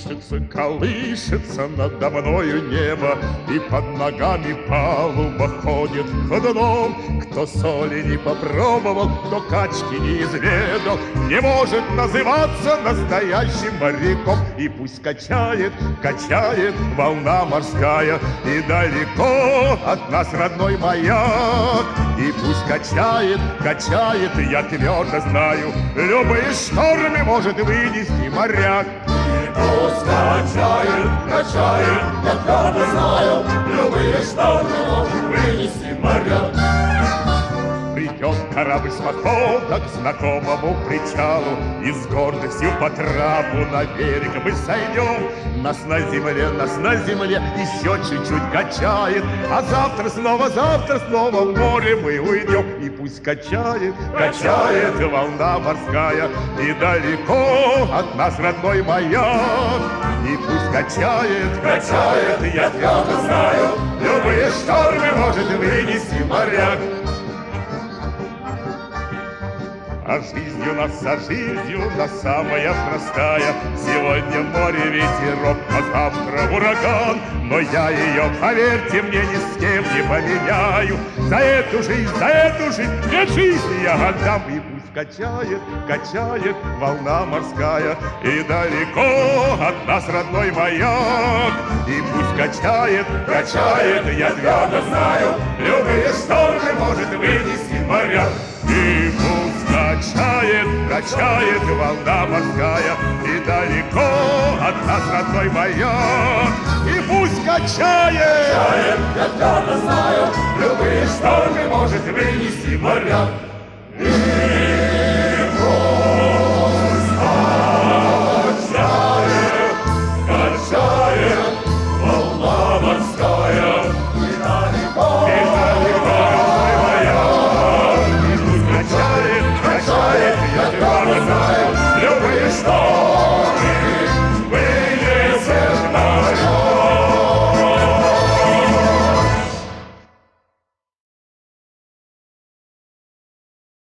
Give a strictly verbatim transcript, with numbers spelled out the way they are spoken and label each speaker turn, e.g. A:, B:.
A: колышется, колышется надо мною небо, и под ногами палуба ходит ходуном. Кто соли не попробовал, кто качки не изведал, не может называться настоящим моряком. И пусть качает, качает волна морская, и далеко от нас родной маяк. И пусть качает, качает, я твердо знаю, любые штормы может вынести моряк.
B: И пусть качает, качает, я твердо знаю, любые штормы может вынести моряк.
A: Придет корабль с подхода к знакомому причалу, и с гордостью по трапу на берег мы сойдем. Нас на земле, нас на земле еще чуть-чуть качает, а завтра снова, завтра снова в море мы уйдем. И пусть качает, качает волна морская, и далеко от нас родной маяк. И пусть качает, качает, я твердо знаю, любые штормы может вынести моряк. А жизнь у нас, а жизнь у нас самая простая. Сегодня в море ветерок, а завтра ураган. Но я ее, поверьте мне, ни с кем не поменяю. За эту жизнь, за эту жизнь, мне жизнь я отдам. И пусть качает, качает волна морская, и далеко от нас родной маяк. И пусть качает, качает, я твердо знаю, любые штормы может вынести моряк. И пусть качает, качает волна морская, и далеко от нас родной маяк. И пусть качает,
B: качает, я твердо знаю, любые штормы может вынести моряк. И